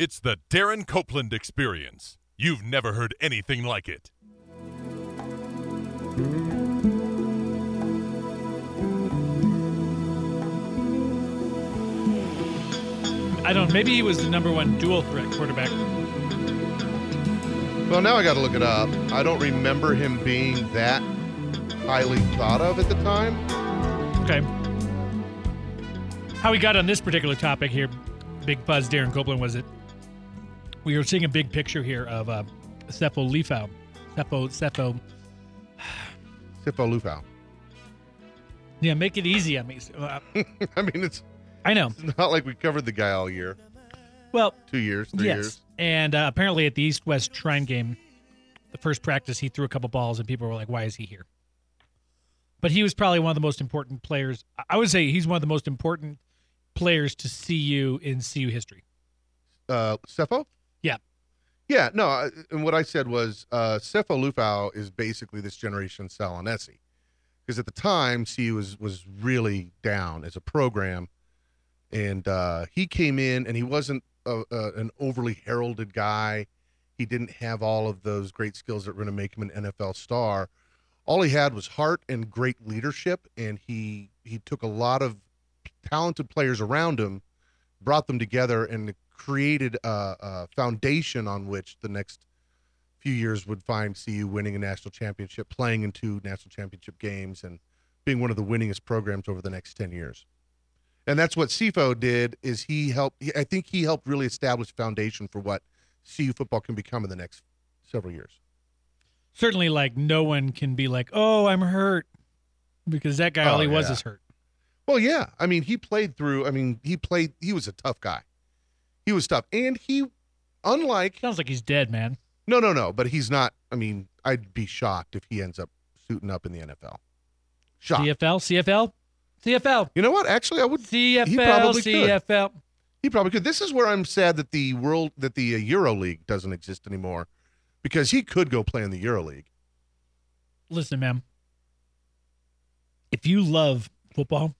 It's the Darren Copeland Experience. You've never heard anything like it. I don't know. Maybe he was the number one dual threat quarterback. Well, now I got to look it up. I don't remember him being that highly thought of at the time. Okay. How we got on this particular topic here, Big Buzz Darren Copeland, was it? We were seeing a big picture here of Sefo Liufau. Sefo. Lufau. Yeah, make it easy on me. I mean, I know. It's not like we covered the guy all year. Well, 2 years, 3 years. And apparently at the East-West Shrine game, the first practice, he threw a couple balls, and people were like, why is he here? But he was probably one of the most important players. I would say he's one of the most important players to CU in CU history. Sefo? Yeah. Yeah, no, and what I said was Sefo Lufau is basically this generation Sal Onesi. Because at the time, CU was really down as a program. And he came in, and he wasn't an overly heralded guy. He didn't have all of those great skills that were going to make him an NFL star. All he had was heart and great leadership, and he took a lot of talented players around him, brought them together, and created a foundation on which the next few years would find CU winning a national championship, playing in 2 national championship games, and being one of the winningest programs over the next 10 years. And that's what Sefo did, is I think he helped really establish a foundation for what CU football can become in the next several years. Certainly, like, no one can be like, oh, I'm hurt, because that guy, all he was is hurt. Well, yeah. I mean, he was a tough guy. He was tough. And Sounds like he's dead, man. No, but he's not. I mean, I'd be shocked if he ends up suiting up in the NFL. Shocked. CFL. You know what? Actually, I would. CFL, he probably CFL. Could. He probably could. This is where I'm sad that the Euro League doesn't exist anymore, because he could go play in the Euro League. Listen, man. If you love football,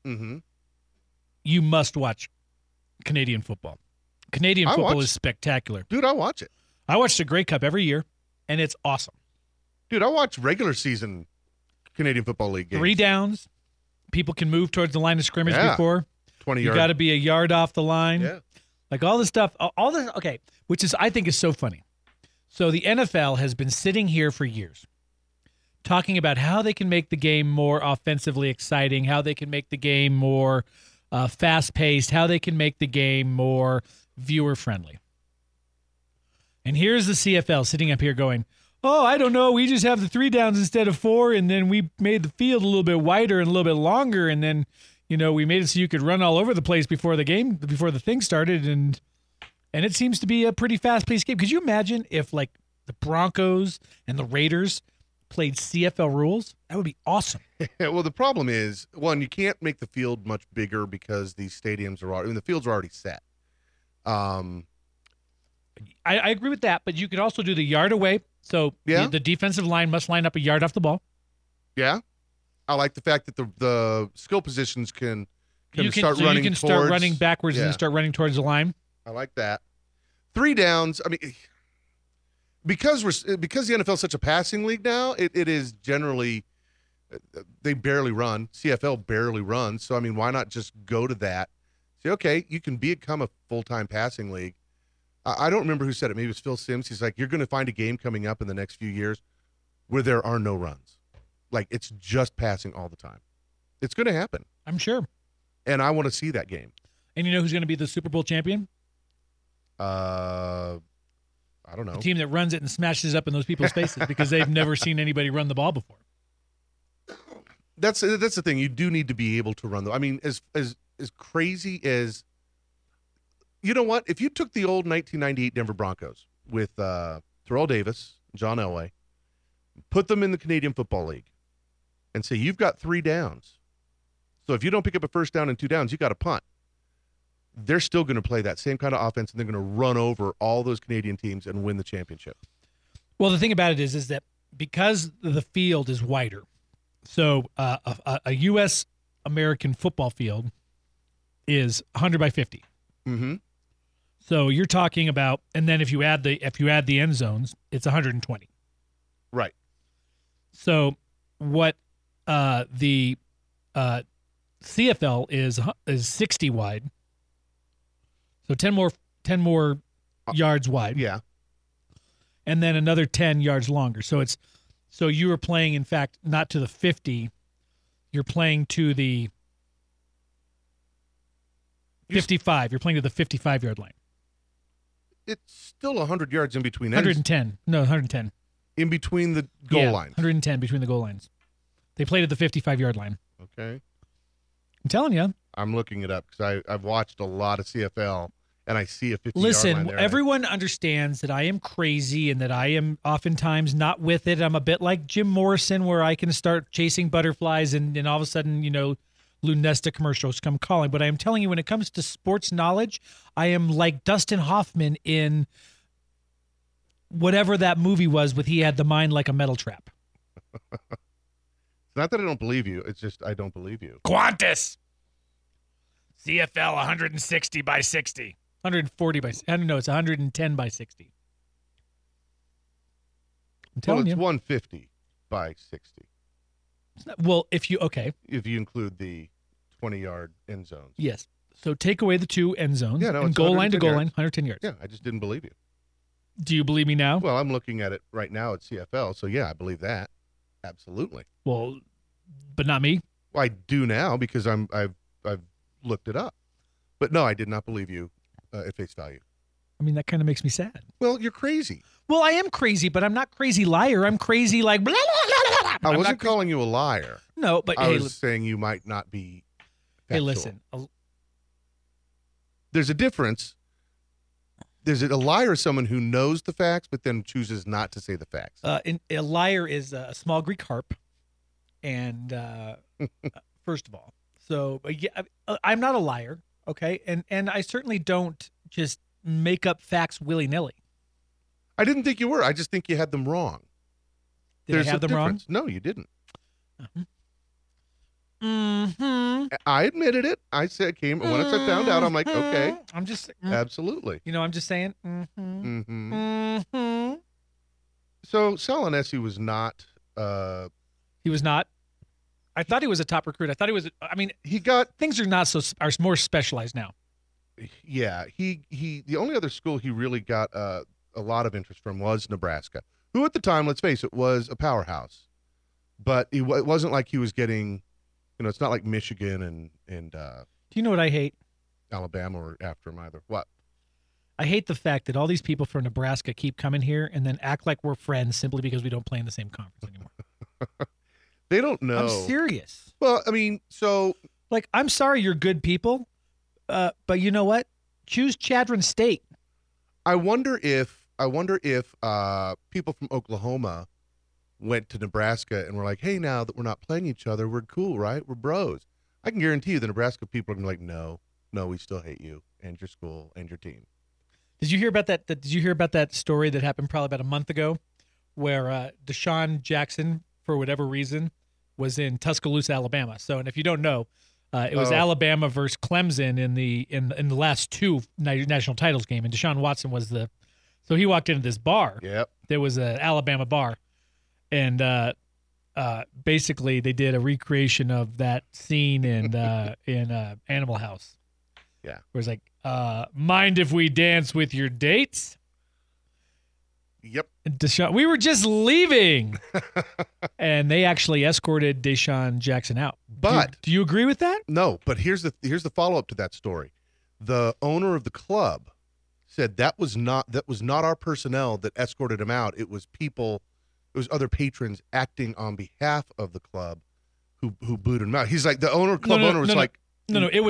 you must watch Canadian football. Canadian football is spectacular. Dude, I watch it. I watch the Grey Cup every year, and it's awesome. Dude, I watch regular season Canadian Football League games. 3 downs. People can move towards the line of scrimmage before. 20 yards. You got to be a yard off the line. Yeah. Like all this stuff. Okay, which is, I think, is so funny. So the NFL has been sitting here for years talking about how they can make the game more offensively exciting, how they can make the game more fast-paced, how they can make the game more viewer-friendly. And here's the CFL sitting up here going, oh, I don't know, we just have the 3 downs instead of 4, and then we made the field a little bit wider and a little bit longer, and then, we made it so you could run all over the place before the thing started, and it seems to be a pretty fast-paced game. Could you imagine if, like, the Broncos and the Raiders played CFL rules? That would be awesome. Well, the problem is, one, you can't make the field much bigger because these stadiums the fields are already set. I agree with that, but you could also do the yard away. So the defensive line must line up a yard off the ball. Yeah. I like the fact that the skill positions can start running backwards and start running towards the line. I like that. 3 downs. I mean, because the NFL is such a passing league now, it is generally they barely run. CFL barely runs. So I mean, why not just go to that? Say, okay, you can become a full-time passing league. I don't remember who said it. Maybe it was Phil Simms. He's like, you're going to find a game coming up in the next few years where there are no runs. Like, it's just passing all the time. It's going to happen. I'm sure. And I want to see that game. And you know who's going to be the Super Bowl champion? I don't know. The team that runs it and smashes up in those people's faces because they've never seen anybody run the ball before. That's the thing. You do need to be able to run I mean, as crazy as, you know what? If you took the old 1998 Denver Broncos with Terrell Davis, John Elway, put them in the Canadian Football League, and say you've got 3 downs. So if you don't pick up a first down and 2 downs, you got to punt. They're still going to play that same kind of offense, and they're going to run over all those Canadian teams and win the championship. Well, the thing about it is that because the field is wider, so a U.S. American football field is 100 by 50. Mm-hmm. So you're talking about, and then if you add the end zones, it's 120. Right. So what the CFL is 60 wide. So 10 more yards wide. Yeah. And then another 10 yards longer. So you were playing, in fact, not to the 50. You're playing to the 55. You're playing to the 55-yard line. It's still 100 yards in between ends. 110. No, 110. In between the goal lines. 110 between the goal lines. They played at the 55-yard line. Okay. I'm telling you. I'm looking it up because I've watched a lot of CFL, and I see a 50-yard line Listen, there. everyone understands that I am crazy and that I am oftentimes not with it. I'm a bit like Jim Morrison, where I can start chasing butterflies and all of a sudden, Lunesta commercials come calling. But I am telling you, when it comes to sports knowledge, I am like Dustin Hoffman in whatever that movie was with he had the mind like a metal trap. It's not that I don't believe you. It's just I don't believe you. Qantas. CFL 160 by 60. 140 by, I don't know, it's 110 by 60. I'm telling Well, it's you. 150 by 60 Well, if you include the 20-yard end zones. yes. So take away the two end zones Yeah, no, and it's goal line to 110 goal yards. line, 110 yards. Yeah, I just didn't believe you. Do you believe me now? Well, I'm looking at it right now at CFL, so yeah, I believe that. Absolutely. Well, but not me. Well, I do now because I've looked it up. But no, I did not believe you at face value. I mean, that kind of makes me sad. Well, you're crazy. Well, I am crazy, but I'm not crazy liar. I'm crazy like blah, blah, blah, blah, blah. I wasn't calling you a liar. No, but I hey, was saying you might not be factual. listen. There's a difference. There's a liar is someone who knows the facts but then chooses not to say the facts. A liar is a small Greek harp, and first of all, so yeah, I'm not a liar, okay, and I certainly don't just make up facts willy nilly. I didn't think you were. I just think you had them wrong. Did I have them wrong? No, you didn't. Mm-hmm. I admitted it. I said when I found out, I'm like, okay, I'm just absolutely. I'm just saying. Mm-hmm. Mm-hmm. Mm-hmm. So Salinesi was not. He was not. I thought he was a top recruit. I thought he was. I mean, He got. things are more specialized now. Yeah, he. The only other school he really got a lot of interest from was Nebraska, who at the time, let's face it, was a powerhouse. But it wasn't like he was getting. It's not like Michigan and Do you know what I hate? Alabama were after him either. What? I hate the fact that all these people from Nebraska keep coming here and then act like we're friends simply because we don't play in the same conference anymore. They don't know. I'm serious. Well, I mean, so Like, I'm sorry you're good people, but you know what? Choose Chadron State. I wonder if people from Oklahoma went to Nebraska and were like, hey, now that we're not playing each other, we're cool, right? We're bros. I can guarantee you the Nebraska people are going to be like, no, we still hate you and your school and your team. Did you hear about that? Did you hear about that story that happened probably about a month ago, where Deshaun Jackson, for whatever reason, was in Tuscaloosa, Alabama? So, and if you don't know, it was Alabama versus Clemson in the last two national titles game, and Deshaun Watson was so he walked into this bar. Yep. There was an Alabama bar, and basically they did a recreation of that scene in Animal House. Yeah. Where it's like, mind if we dance with your dates? Yep. Deshaun, we were just leaving. And they actually escorted Deshaun Jackson out. But do you agree with that? No, but here's the follow-up to that story. The owner of the club said that was not our personnel that escorted him out. It was other patrons acting on behalf of the club who booed him out. He's like, the owner was like, it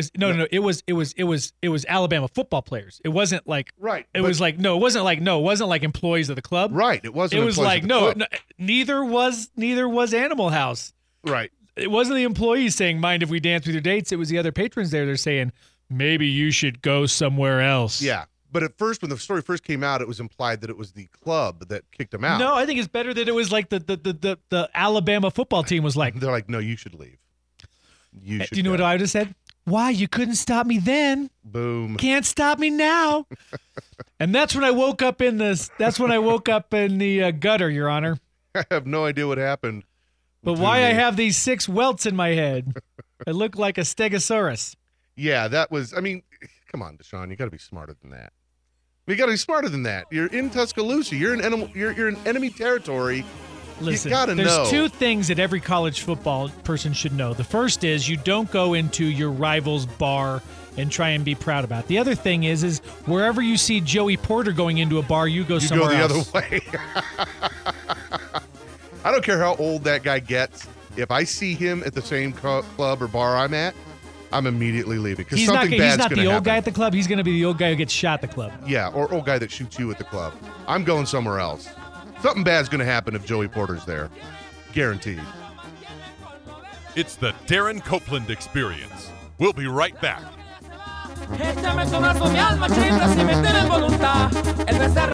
was Alabama football players. It wasn't like right. It wasn't like employees of the club. Right. It wasn't. It was like neither was Animal House. Right. It wasn't the employees saying, mind if we dance with your dates. It was the other patrons there. They're saying, maybe you should go somewhere else. Yeah. But at first, when the story first came out, it was implied that it was the club that kicked him out. No, I think it's better that it was like the Alabama football team was like. They're like, no, you should leave. Do you know what I would have said? Why? You couldn't stop me then. Boom. Can't stop me now. And that's when I woke up in this. That's when I woke up in the gutter, Your Honor. I have no idea what happened. But to why me. I have these 6 welts in my head? I look like a stegosaurus. Yeah, that was. I mean, come on, Deshaun. You got to be smarter than that. You got to be smarter than that. You're in Tuscaloosa. You're in enemy territory. Listen, you gotta there's know. 2 things that every college football person should know. The first is you don't go into your rival's bar and try and be proud about it. The other thing is wherever you see Joey Porter going into a bar, you go somewhere else. You go the other way. I don't care how old that guy gets. If I see him at the same club or bar I'm at, I'm immediately leaving because something bad's going to happen. He's not the old guy at the club. He's going to be the old guy who gets shot at the club. Yeah, or old guy that shoots you at the club. I'm going somewhere else. Something bad's going to happen if Joey Porter's there. Guaranteed. It's the Darren Copeland Experience. We'll be right back. Échame sonar su mi alma, chifla, si me tienen voluntad. El vencer